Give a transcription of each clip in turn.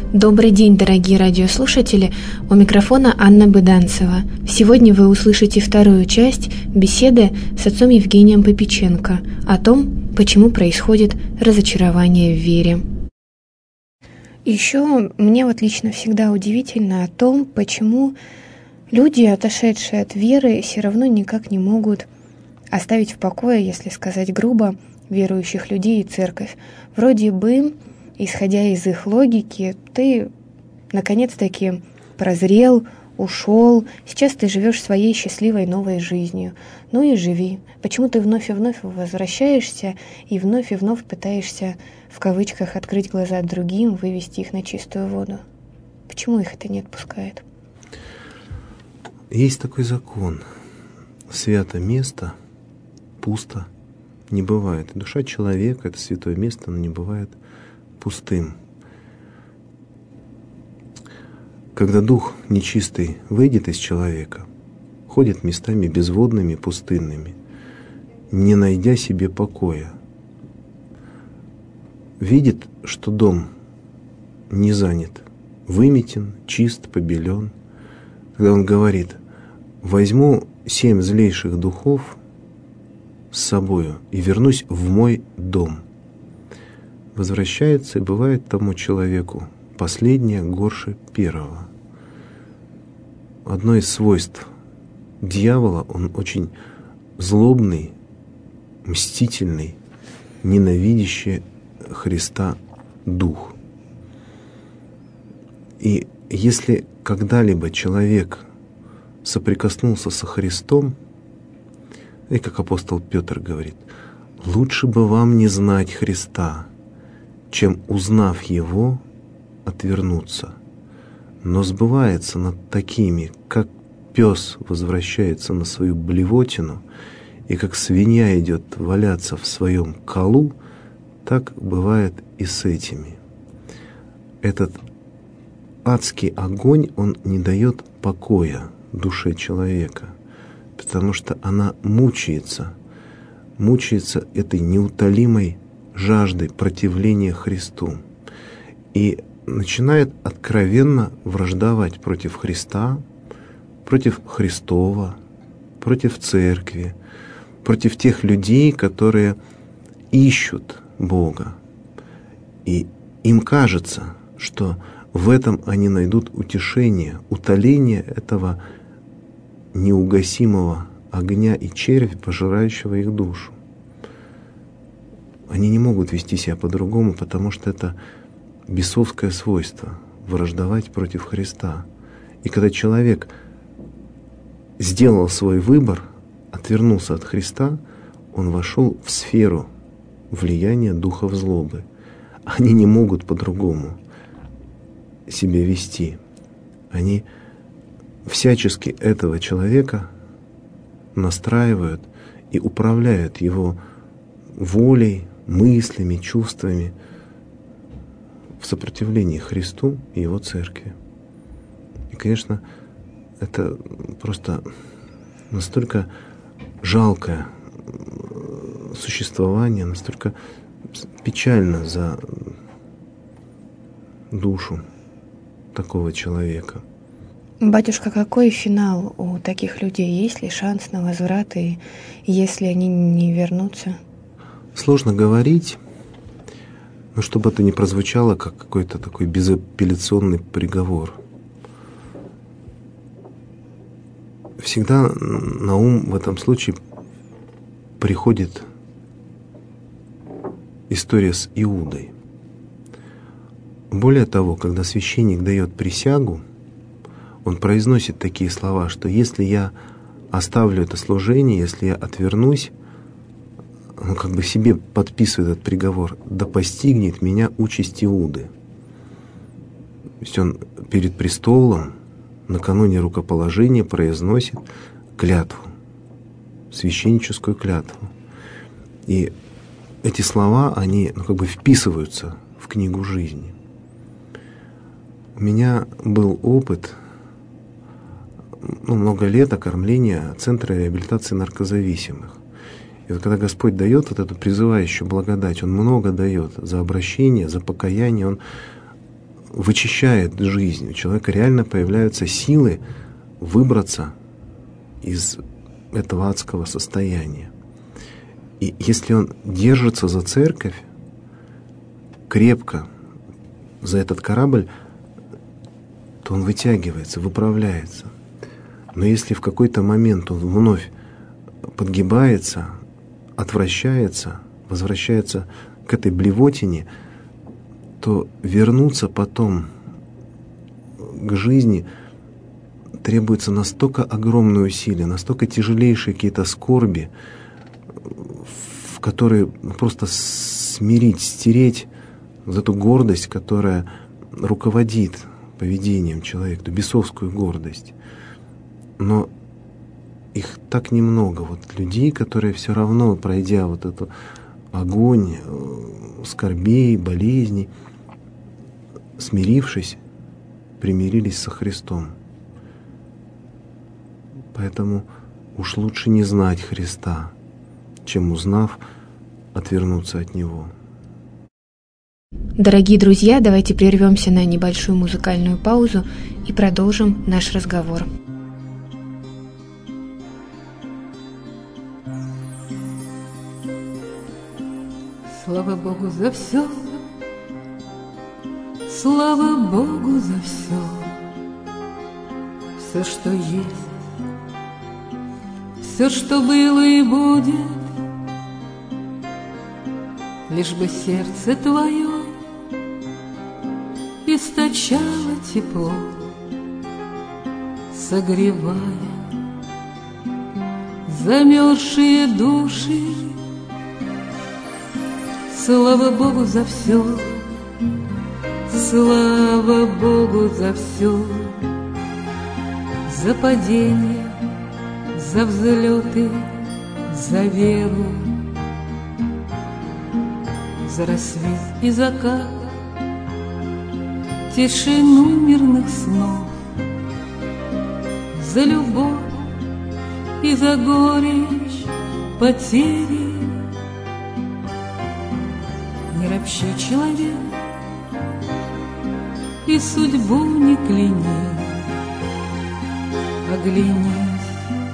Добрый день, дорогие радиослушатели! У микрофона Анна Быданцева. Сегодня вы услышите вторую часть беседы с отцом Евгением Попеченко о том, почему происходит разочарование в вере. Еще мне лично всегда удивительно о том, почему люди, отошедшие от веры, все равно никак не могут оставить в покое, если сказать грубо, верующих людей и церковь. Вроде бы, исходя из их логики, ты наконец-таки прозрел, ушел, сейчас ты живешь своей счастливой новой жизнью. Ну и живи. Почему ты вновь и вновь возвращаешься и вновь пытаешься, в кавычках, открыть глаза другим, вывести их на чистую воду? Почему их это не отпускает? Есть такой закон. Свято место пусто не бывает. Душа человека — это святое место, но не бывает пустым. Когда дух нечистый выйдет из человека, ходит местами безводными, пустынными, не найдя себе покоя. Видит, что дом не занят, выметен, чист, побелен. Когда он говорит: возьму 7 злейших духов с собою и вернусь в мой дом. Возвращается, и бывает тому человеку последнее горше первого. Одно из свойств дьявола — он очень злобный, мстительный, ненавидящий Христа дух. И если когда-либо человек соприкоснулся со Христом, и как апостол Петр говорит: лучше бы вам не знать Христа, чем, узнав Его, отвернуться. Но сбывается над такими, как пес возвращается на свою блевотину, и как свинья идет валяться в своем колу, так бывает и с этими. Этот адский огонь, он не дает покоя душе человека, потому что она мучается этой неутолимой жаждой противления Христу и начинает откровенно враждовать против Христа, против Христова, против церкви, против тех людей, которые ищут Бога. И им кажется, что в этом они найдут утешение, утоление этого неугасимого огня и червя, пожирающего их душу. Они не могут вести себя по-другому, потому что это бесовское свойство — враждовать против Христа. И когда человек сделал свой выбор, отвернулся от Христа, он вошел в сферу влияния духов злобы. Они не могут по-другому себя вести. Они всячески этого человека настраивают и управляют его волей, мыслями, чувствами в сопротивлении Христу и Его Церкви. И, конечно, это просто настолько жалкое существование, настолько печально за душу такого человека. Батюшка, какой финал у таких людей? Есть ли шанс на возврат, и если они не вернутся? Сложно говорить, но чтобы это не прозвучало как какой-то такой безапелляционный приговор. Всегда на ум в этом случае приходит история с Иудой. Более того, когда священник дает присягу, он произносит такие слова, что если я оставлю это служение, если я отвернусь, он как бы себе подписывает этот приговор: да постигнет меня участь Иуды. То есть он перед престолом накануне рукоположения произносит клятву, священническую клятву. И эти слова, они как бы вписываются в книгу жизни. У меня был опыт много лет окормления Центра реабилитации наркозависимых. И вот когда Господь дает вот эту призывающую благодать, Он много дает за обращение, за покаяние, Он вычищает жизнь. У человека реально появляются силы выбраться из этого адского состояния. И если он держится за церковь, крепко за этот корабль, то он вытягивается, выправляется. Но если в какой-то момент он вновь подгибается, отвращается, возвращается к этой блевотине, то вернуться потом к жизни требуется настолько огромное усилие, настолько тяжелейшие какие-то скорби, в которые просто смирить, стереть вот эту гордость, которая руководит поведением человека, эту бесовскую гордость. Но их так немного, вот людей, которые все равно, пройдя вот этот огонь скорбей, болезней, смирившись, примирились со Христом. Поэтому уж лучше не знать Христа, чем, узнав, отвернуться от Него. Дорогие друзья, давайте прервемся на небольшую музыкальную паузу и продолжим наш разговор. Слава Богу за все, слава Богу за все, все, что есть, все, что было и будет, лишь бы сердце твое источало тепло, согревая замерзшие души. Слава Богу за все, слава Богу за все, за падение, за взлеты, за веру, за рассвет и закат, тишину мирных снов, за любовь и за горечь потери. Не ропщи, человек, и судьбу не кляни, оглянись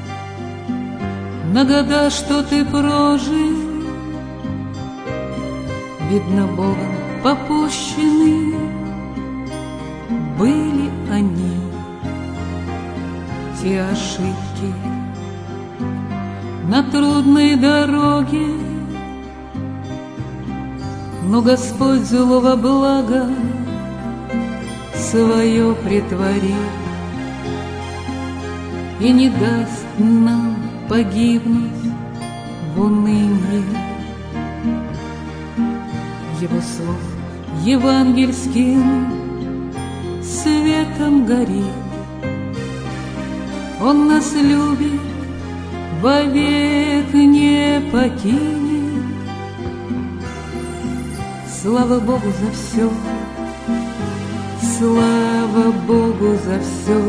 на года, что ты прожил, видно, Богом попущены были они, те ошибки на трудной дороге. Но Господь злого блага свое притворит и не даст нам погибнуть в унынии. Его слов евангельским светом горит, Он нас любит, вовек не покинет. Слава Богу за все, слава Богу за все,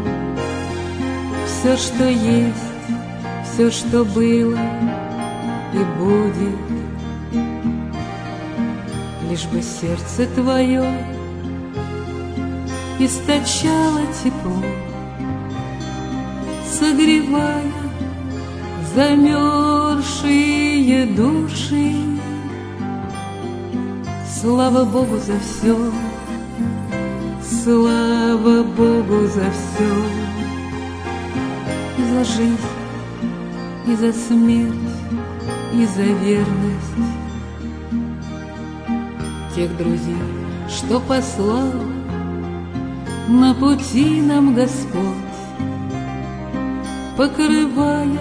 все, что есть, все, что было и будет, лишь бы сердце твое источало тепло, согревая замерзшие души. Слава Богу за все, слава Богу за все, и за жизнь, и за смерть, и за верность тех друзей, что послал на пути нам Господь, покрывая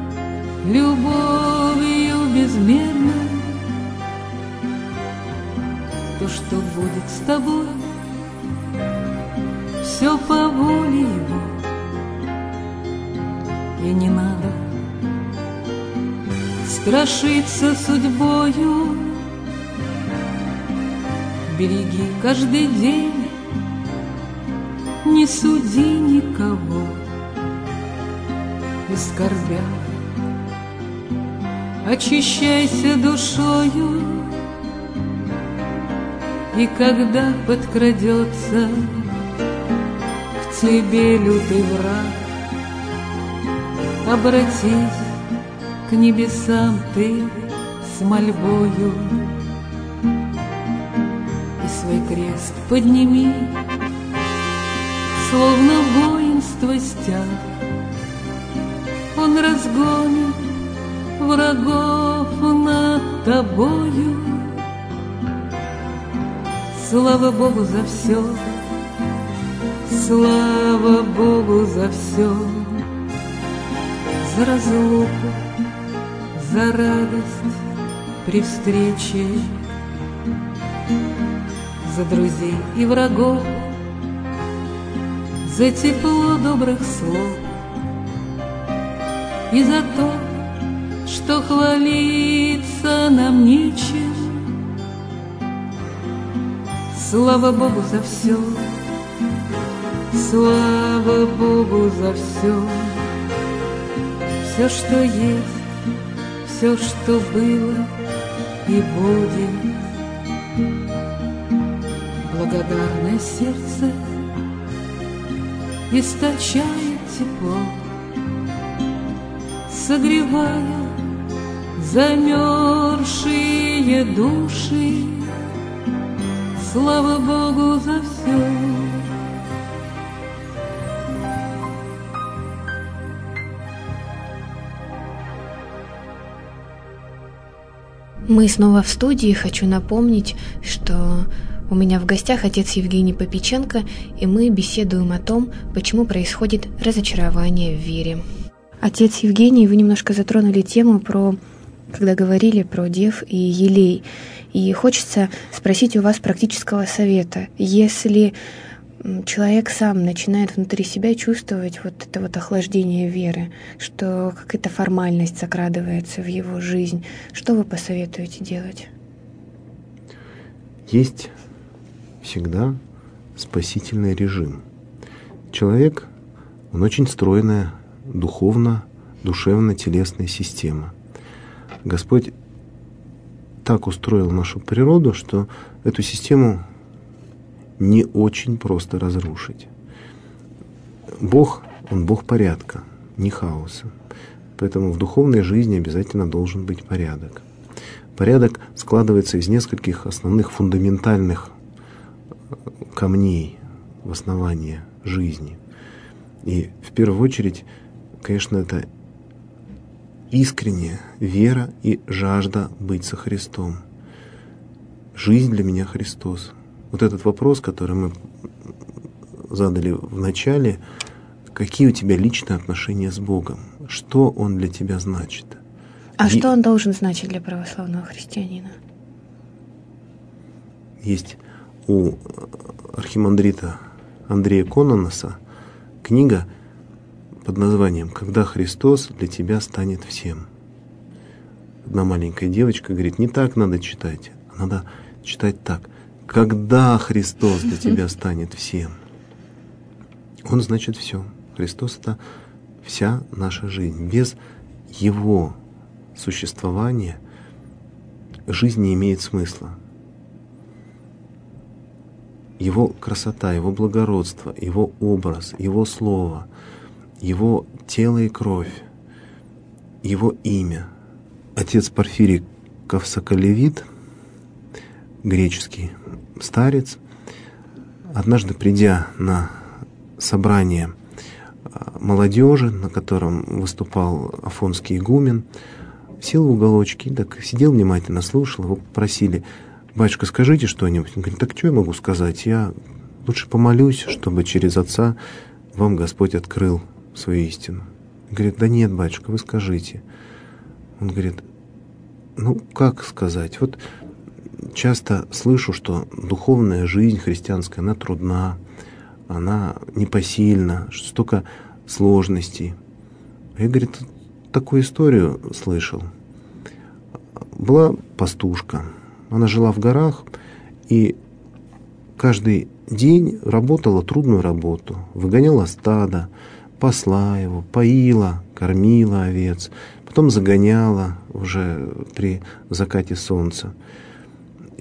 любовью безмерной. То, что будет с тобой, все по воле Его, и не надо страшиться судьбою. Береги каждый день, не суди никого, и скорбя очищайся душою. И когда подкрадется к тебе лютый враг, обратись к небесам ты с мольбою и свой крест подними, словно воинство стяг. Он разгонит врагов над тобою. Слава Богу за все, слава Богу за все, за разлуку, за радость при встрече, за друзей и врагов, за тепло добрых слов и за то, что хвалиться нам нечем. Слава Богу за все, слава Богу за все, все, что есть, все, что было и будет. Благодарное сердце источает тепло, согревая замерзшие души. Слава Богу за все. Мы снова в студии. Хочу напомнить, что у меня в гостях отец Евгений Попеченко, и мы беседуем о том, почему происходит разочарование в вере. Отец Евгений, вы немножко затронули тему когда говорили про дев и елей. И хочется спросить у вас практического совета. Если человек сам начинает внутри себя чувствовать вот это вот охлаждение веры, что какая-то формальность закрадывается в его жизнь, что вы посоветуете делать? Есть всегда спасительный режим. Человек, он очень стройная духовно, душевно-телесная система. Господь так устроил нашу природу, что эту систему не очень просто разрушить. Бог, Он Бог порядка, не хаоса. Поэтому в духовной жизни обязательно должен быть порядок. Порядок складывается из нескольких основных фундаментальных камней в основании жизни. И в первую очередь, конечно, это искренняя вера и жажда быть со Христом. Жизнь для меня Христос. Вот этот вопрос, который мы задали в начале, какие у тебя личные отношения с Богом? Что Он для тебя значит? Что Он должен значить для православного христианина? Есть у архимандрита Андрея Кононаса книга под названием «Когда Христос для тебя станет всем». Одна маленькая девочка говорит, не так надо читать, надо читать так. Когда Христос для тебя станет всем. Он значит все. Христос — это вся наша жизнь. Без Его существования жизнь не имеет смысла. Его красота, Его благородство, Его образ, Его слово, Его тело и кровь, Его имя. Отец Порфирий Кавсоколевит, греческий старец, однажды придя на собрание молодежи, на котором выступал афонский игумен, сел в уголочке, так сидел внимательно, слушал, его попросили: «Батюшка, скажите что-нибудь». Он говорит: «Так что я могу сказать? Я лучше помолюсь, чтобы через отца вам Господь открыл свою истину». Он говорит: «Да нет, батюшка, вы скажите». Он говорит: «Ну, как сказать? Вот часто слышу, что духовная жизнь христианская, она трудна, она непосильна, что столько сложностей». Я, говорит, такую историю слышал. Была пастушка, она жила в горах и каждый день работала трудную работу, выгоняла стадо, пасла его, поила, кормила овец, потом загоняла уже при закате солнца.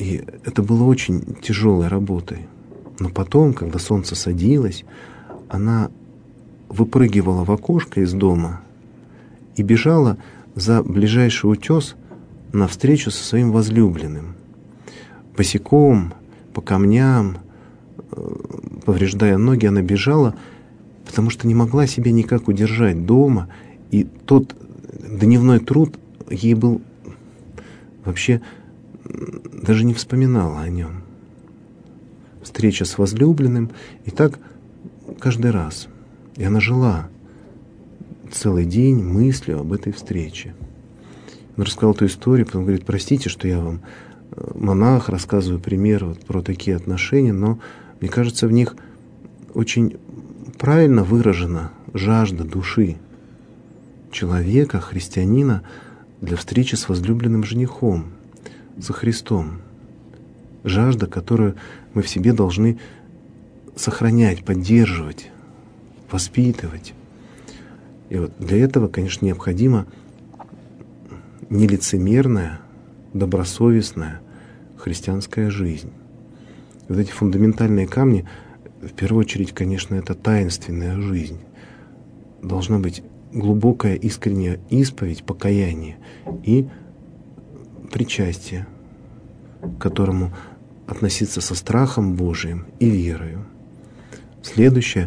И это было очень тяжелой работой. Но потом, когда солнце садилось, она выпрыгивала в окошко из дома и бежала за ближайший утес навстречу со своим возлюбленным. Босиком, по камням, повреждая ноги, она бежала, потому что не могла себя никак удержать дома. И тот дневной труд ей был вообще, даже не вспоминала о нем. Встреча с возлюбленным, и так каждый раз. И она жила целый день мыслью об этой встрече. Он рассказал эту историю, потом говорит: простите, что я вам, монах, рассказываю пример вот про такие отношения, но мне кажется, в них очень правильно выражена жажда души человека, христианина, для встречи с возлюбленным женихом, со Христом. Жажда, которую мы в себе должны сохранять, поддерживать, воспитывать. И вот для этого, конечно, необходима нелицемерная, добросовестная христианская жизнь. И вот эти фундаментальные камни, в первую очередь, конечно, это таинственная жизнь. Должна быть глубокая, искренняя исповедь, покаяние и причастие, к которому относиться со страхом Божиим и верою. Следующая,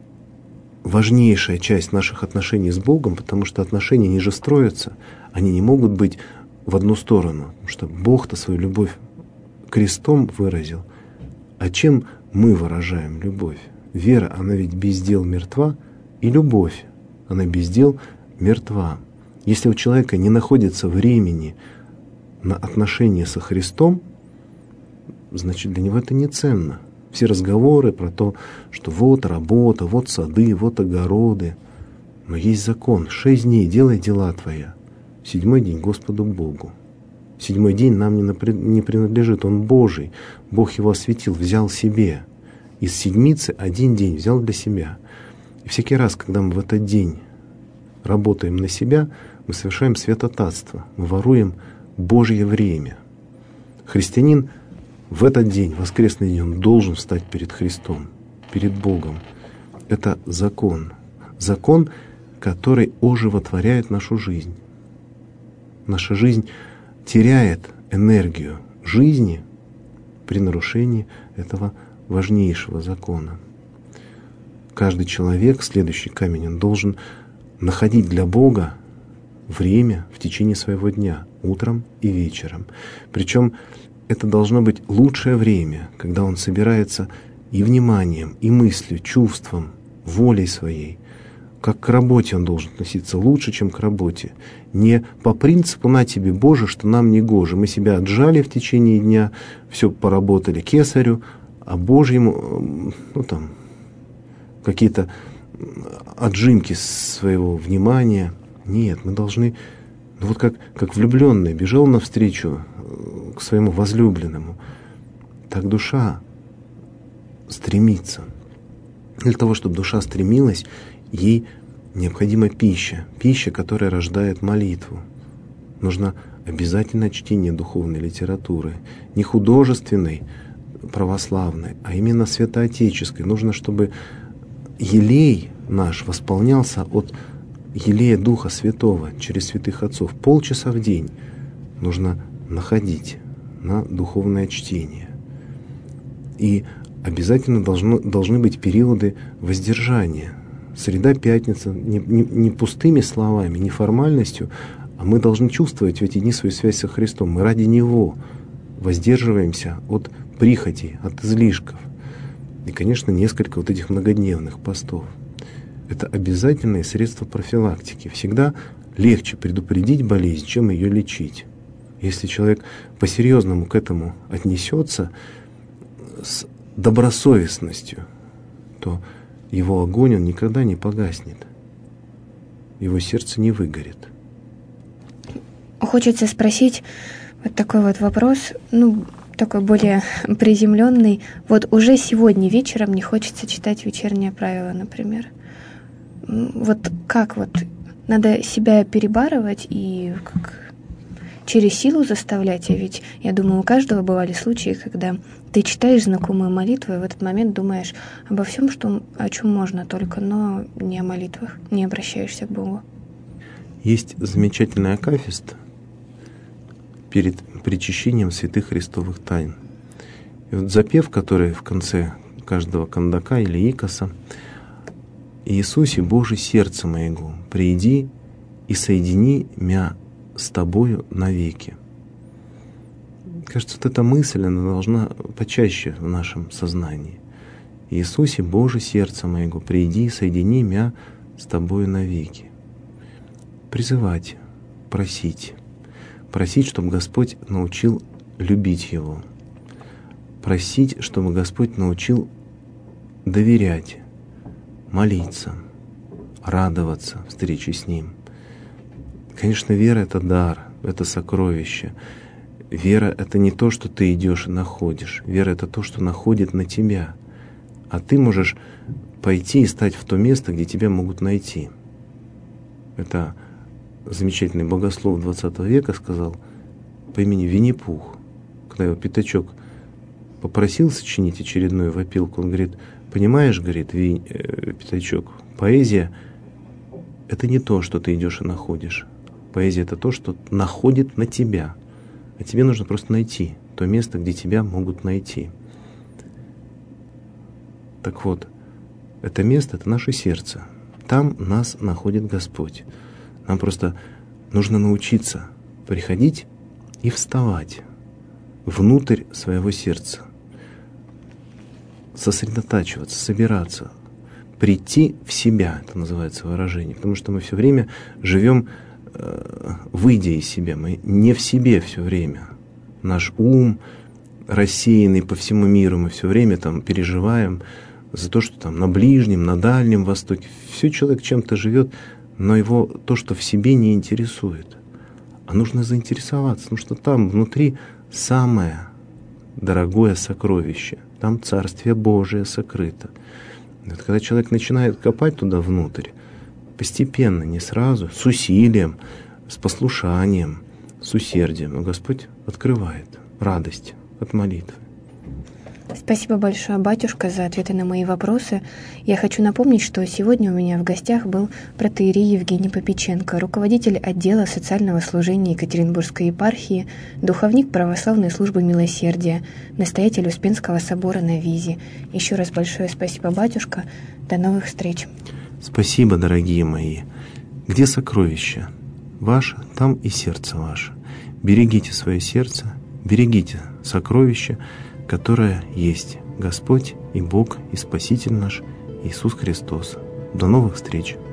важнейшая часть наших отношений с Богом, потому что отношения ниже строятся, они не могут быть в одну сторону, потому что Бог-то свою любовь крестом выразил. А чем мы выражаем любовь? Вера, она ведь без дел мертва, и любовь, она без дел мертва. Если у человека не находится времени на отношения со Христом, значит, для него это не ценно. Все разговоры про то, что вот работа, вот сады, вот огороды. Но есть закон. 6 дней делай дела твоя. 7-й день Господу Богу. 7-й день нам не принадлежит, он Божий. Бог его осветил, взял себе. Из седмицы 1 день взял для себя. И всякий раз, когда мы в этот день работаем на себя, мы совершаем святотатство. Мы воруем Божье время. Христианин в этот день, воскресный день, он должен встать перед Христом, перед Богом. Это закон. Закон, который оживотворяет нашу жизнь. Наша жизнь теряет энергию жизни при нарушении этого важнейшего закона. Каждый человек, следующий камень, он должен находить для Бога время в течение своего дня, утром и вечером. Причем это должно быть лучшее время, когда он собирается и вниманием, и мыслью, чувством, волей своей. Как к работе он должен относиться лучше, чем к работе. Не по принципу «на тебе, Боже, что нам не гоже». Мы себя отжали в течение дня, все поработали кесарю, а Божьему, какие-то отжимки своего внимания. Нет, мы должны, как влюбленный бежал навстречу к своему возлюбленному, так душа стремится. Для того, чтобы душа стремилась, ей необходима пища, которая рождает молитву. Нужно обязательно чтение духовной литературы, не художественной, православной, а именно святоотеческой. Нужно, чтобы елей наш восполнялся от елея Духа Святого через святых отцов. Полчаса в день нужно находить на духовное чтение. И обязательно должны быть периоды воздержания. Среда, пятница, не пустыми словами, не формальностью, а мы должны чувствовать в эти дни свою связь со Христом. Мы ради Него воздерживаемся от прихотей, от излишков. И, конечно, несколько вот этих многодневных постов. Это обязательные средства профилактики. Всегда легче предупредить болезнь, чем ее лечить. Если человек по-серьезному к этому отнесется с добросовестностью, то его огонь, он никогда не погаснет. Его сердце не выгорит. Хочется спросить вот такой вот вопрос, такой более приземленный. Вот уже сегодня вечером не хочется читать вечернее правило, например. Вот как вот? Надо себя перебарывать и через силу заставлять, а ведь, я думаю, у каждого бывали случаи, когда ты читаешь знакомую молитву, и в этот момент думаешь обо всем, о чем можно только, но не о молитвах, не обращаешься к Богу. Есть замечательный акафист перед причащением святых христовых тайн. И вот запев, который в конце каждого кандака или икоса: «Иисусе, Боже, сердце моего, приди и соедини мя с Тобою навеки». Кажется, вот эта мысль, она должна почаще в нашем сознании. «Иисусе, Боже, сердце моего, приди и соедини мя с Тобою навеки». Призывать, просить, чтобы Господь научил любить Его, просить, чтобы Господь научил доверять, молиться, радоваться встрече с Ним. Конечно, вера — это дар, это сокровище. Вера — это не то, что ты идешь и находишь. Вера — это то, что находит на тебя. А ты можешь пойти и стать в то место, где тебя могут найти. Это замечательный богослов XX века сказал по имени Винни-Пух. Когда его Пятачок попросил сочинить очередную вопилку, он говорит: понимаешь, говорит, Пятачок, поэзия — это не то, что ты идешь и находишь. Поэзия — это то, что находит на тебя. А тебе нужно просто найти то место, где тебя могут найти. Так вот, это место — это наше сердце. Там нас находит Господь. Нам просто нужно научиться приходить и вставать внутрь своего сердца, сосредотачиваться, собираться, прийти в себя, это называется выражение, потому что мы все время живем, выйдя из себя, мы не в себе все время. Наш ум рассеянный по всему миру, мы все время там переживаем за то, что там на Ближнем, на Дальнем Востоке. Все человек чем-то живет, но его то, что в себе, не интересует. А нужно заинтересоваться, потому что там внутри самое дорогое сокровище. Там Царствие Божие сокрыто. И вот когда человек начинает копать туда внутрь, постепенно, не сразу, с усилием, с послушанием, с усердием, Господь открывает радость от молитвы. Спасибо большое, батюшка, за ответы на мои вопросы. Я хочу напомнить, что сегодня у меня в гостях был протоиерей Евгений Попеченко, руководитель отдела социального служения Екатеринбургской епархии, духовник православной службы милосердия, настоятель Успенского собора на Визе. Еще раз большое спасибо, батюшка. До новых встреч. Спасибо, дорогие мои. Где сокровище ваше, там и сердце ваше. Берегите свое сердце, берегите сокровище, которое есть Господь и Бог и Спаситель наш Иисус Христос. До новых встреч!